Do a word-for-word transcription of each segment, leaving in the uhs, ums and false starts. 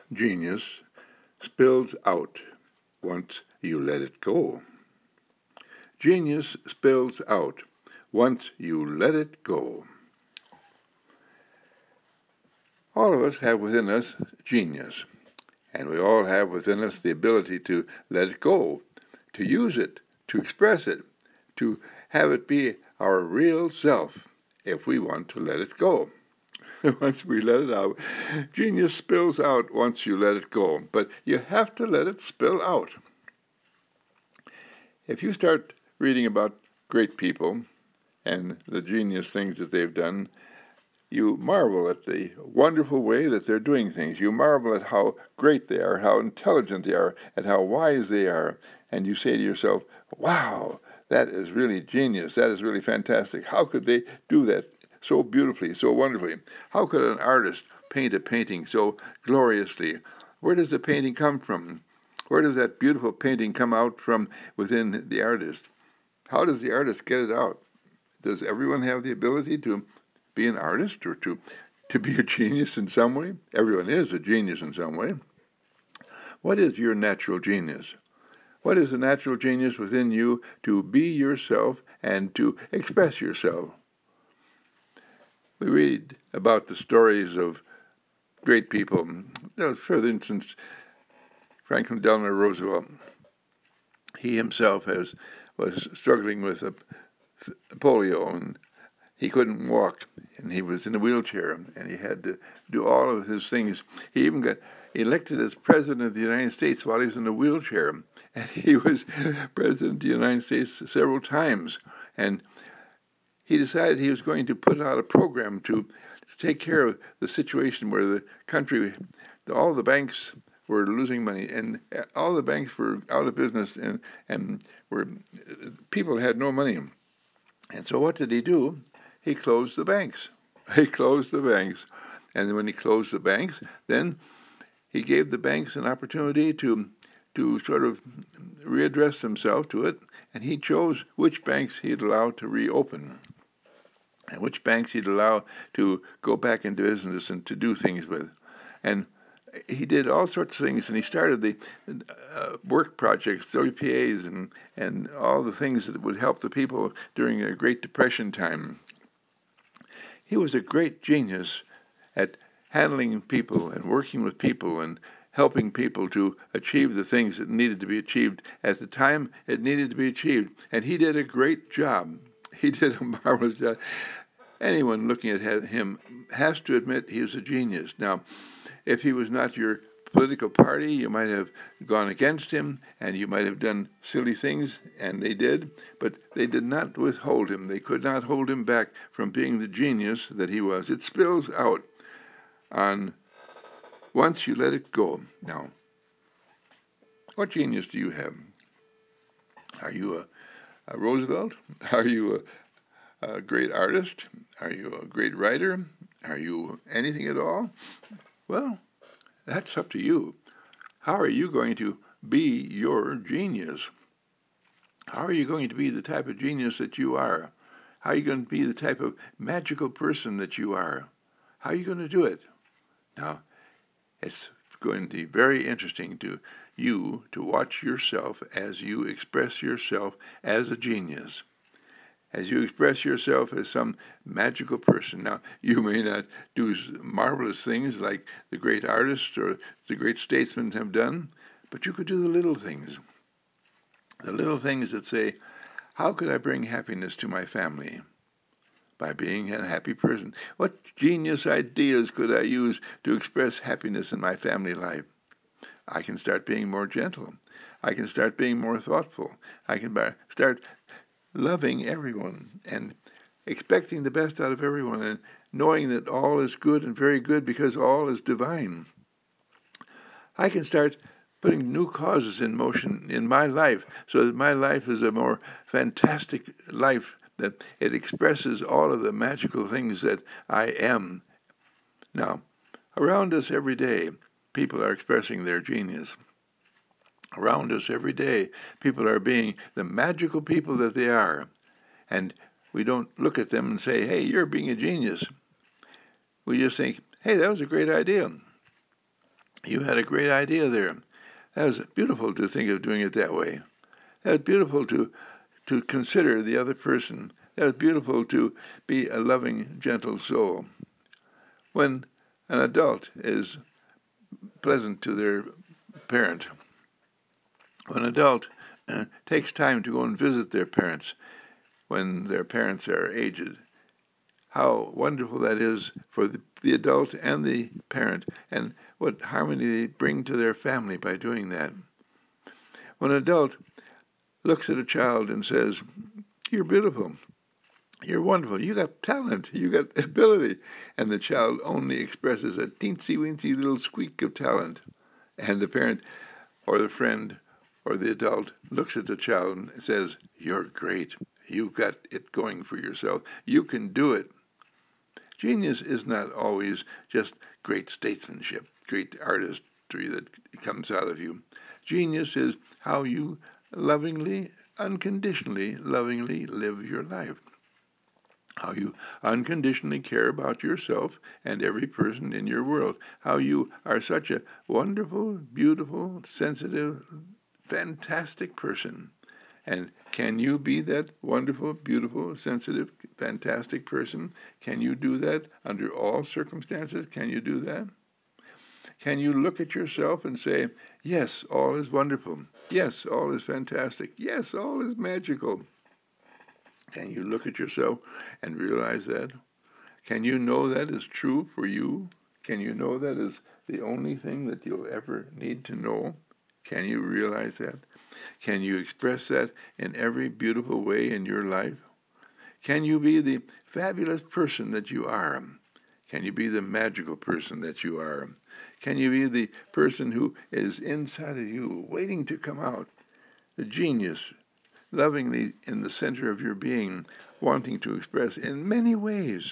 Genius spills out once you let it go. Genius spills out once you let it go. All of us have within us genius, and we all have within us the ability to let it go, to use it, to express it, to have it be our real self if we want to let it go. Once we let it out, genius spills out once you let it go, but you have to let it spill out. If you start reading about great people and the genius things that they've done, you marvel at the wonderful way that they're doing things. You marvel at how great they are, how intelligent they are, and how wise they are. And you say to yourself, wow, that is really genius. That is really fantastic. How could they do that so beautifully, so wonderfully? How could an artist paint a painting so gloriously? Where does the painting come from? Where does that beautiful painting come out from within the artist? How does the artist get it out? Does everyone have the ability to be an artist or to, to be a genius in some way? Everyone is a genius in some way. What is your natural genius? What is the natural genius within you to be yourself and to express yourself? We read about the stories of great people. For instance, Franklin Delano Roosevelt. He himself has was struggling with a polio, and he couldn't walk, and he was in a wheelchair, and he had to do all of his things. He even got elected as president of the United States while he was in a wheelchair, and he was president of the United States several times. And he decided he was going to put out a program to take care of the situation where the country, all the banks were losing money, and all the banks were out of business, and and were people had no money. And so what did he do? He closed the banks. He closed the banks, and when he closed the banks, then he gave the banks an opportunity to to sort of readdress themselves to it, and he chose which banks he'd allow to reopen, and which banks he'd allow to go back into business and to do things with, and he did all sorts of things, and he started the uh, work projects, W P As, and, and all the things that would help the people during a Great Depression time. He was a great genius at handling people and working with people and helping people to achieve the things that needed to be achieved at the time it needed to be achieved. And he did a great job. He did a marvelous job. Anyone looking at him has to admit he was a genius. Now, if he was not your political party, you might have gone against him, and you might have done silly things, and they did, but they did not withhold him. They could not hold him back from being the genius that he was. It spills out on once you let it go. Now, what genius do you have? Are you a, a Roosevelt? Are you a, a great artist? Are you a great writer? Are you anything at all? Well, that's up to you. How are you going to be your genius? How are you going to be the type of genius that you are? How are you going to be the type of magical person that you are? How are you going to do it? Now, it's going to be very interesting to you to watch yourself as you express yourself as a genius, as you express yourself as some magical person. Now, you may not do marvelous things like the great artists or the great statesmen have done, but you could do the little things. The little things that say, how could I bring happiness to my family? By being a happy person. What genius ideas could I use to express happiness in my family life? I can start being more gentle. I can start being more thoughtful. I can start loving everyone and expecting the best out of everyone and knowing that all is good and very good because all is divine. I can start putting new causes in motion in my life so that my life is a more fantastic life, that it expresses all of the magical things that I am. Now, around us every day, people are expressing their genius. Around us every day, people are being the magical people that they are. And we don't look at them and say, hey, you're being a genius. We just think, hey, that was a great idea. You had a great idea there. That was beautiful to think of doing it that way. That was beautiful to, to consider the other person. That was beautiful to be a loving, gentle soul. When an adult is pleasant to their parent, when an adult uh, takes time to go and visit their parents when their parents are aged, how wonderful that is for the, the adult and the parent, and what harmony they bring to their family by doing that. When an adult looks at a child and says, "You're beautiful, you're wonderful, you got talent, you got ability," and the child only expresses a teensy-weensy little squeak of talent, and the parent or the friend or the adult looks at the child and says, "You're great, you've got it going for yourself, you can do it." Genius is not always just great statesmanship, great artistry that comes out of you. Genius is how you lovingly, unconditionally, lovingly live your life. How you unconditionally care about yourself and every person in your world. How you are such a wonderful, beautiful, sensitive, fantastic person. And can you be that wonderful, beautiful, sensitive, fantastic person? Can you do that under all circumstances? Can you do that? Can you look at yourself and say, "Yes, all is wonderful. Yes, all is fantastic. Yes, all is magical"? Can you look at yourself and realize that? Can you know that is true for you? Can you know that is the only thing that you'll ever need to know? Can you realize that? Can you express that in every beautiful way in your life? Can you be the fabulous person that you are? Can you be the magical person that you are? Can you be the person who is inside of you, waiting to come out? The genius, lovingly in the center of your being, wanting to express in many ways,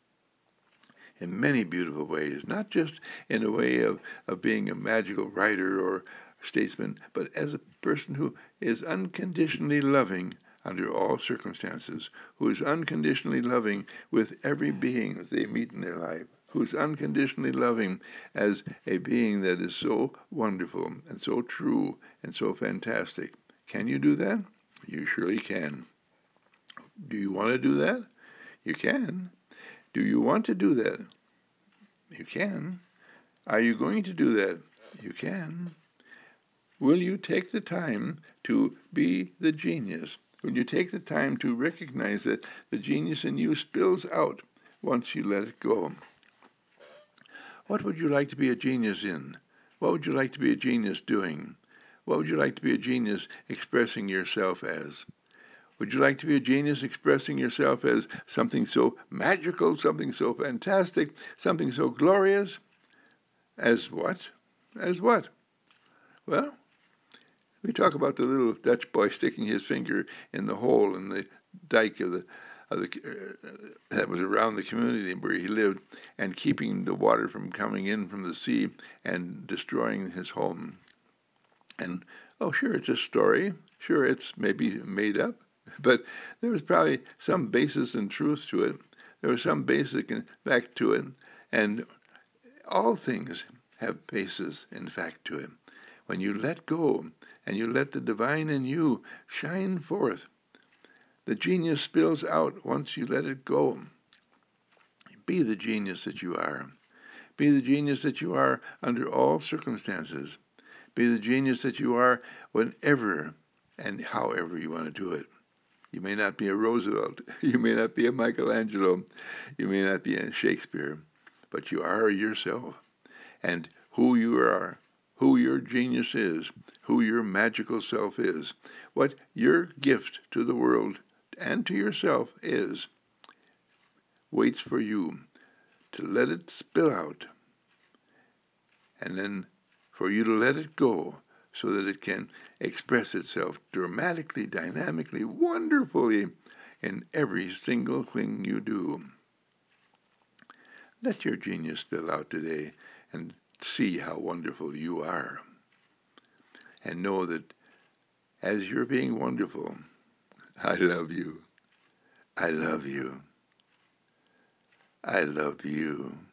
in many beautiful ways, not just in a way of, of being a magical writer or statesman, but as a person who is unconditionally loving under all circumstances, who is unconditionally loving with every being that they meet in their life, who is unconditionally loving as a being that is so wonderful and so true and so fantastic. Can you do that? You surely can. Do you want to do that? You can. Do you want to do that? You can. Are you going to do that? You can. Will you take the time to be the genius? Will you take the time to recognize that the genius in you spills out once you let it go? What would you like to be a genius in? What would you like to be a genius doing? What would you like to be a genius expressing yourself as? Would you like to be a genius expressing yourself as something so magical, something so fantastic, something so glorious? As what? As what? Well, we talk about the little Dutch boy sticking his finger in the hole in the dike of the, of the uh, that was around the community where he lived, and keeping the water from coming in from the sea and destroying his home. And oh, sure, it's a story. Sure, it's maybe made up, but there was probably some basis and truth to it. There was some basic fact to it, and all things have basis and fact to it. When you let go and you let the divine in you shine forth, the genius spills out once you let it go. Be the genius that you are. Be the genius that you are under all circumstances. Be the genius that you are whenever and however you want to do it. You may not be a Roosevelt. You may not be a Michelangelo. You may not be a Shakespeare. But you are yourself. And who you are, who your genius is, who your magical self is, what your gift to the world and to yourself is, waits for you to let it spill out, and then for you to let it go so that it can express itself dramatically, dynamically, wonderfully in every single thing you do. Let your genius spill out today and see how wonderful you are. And know that as you're being wonderful, I love you. I love you. I love you.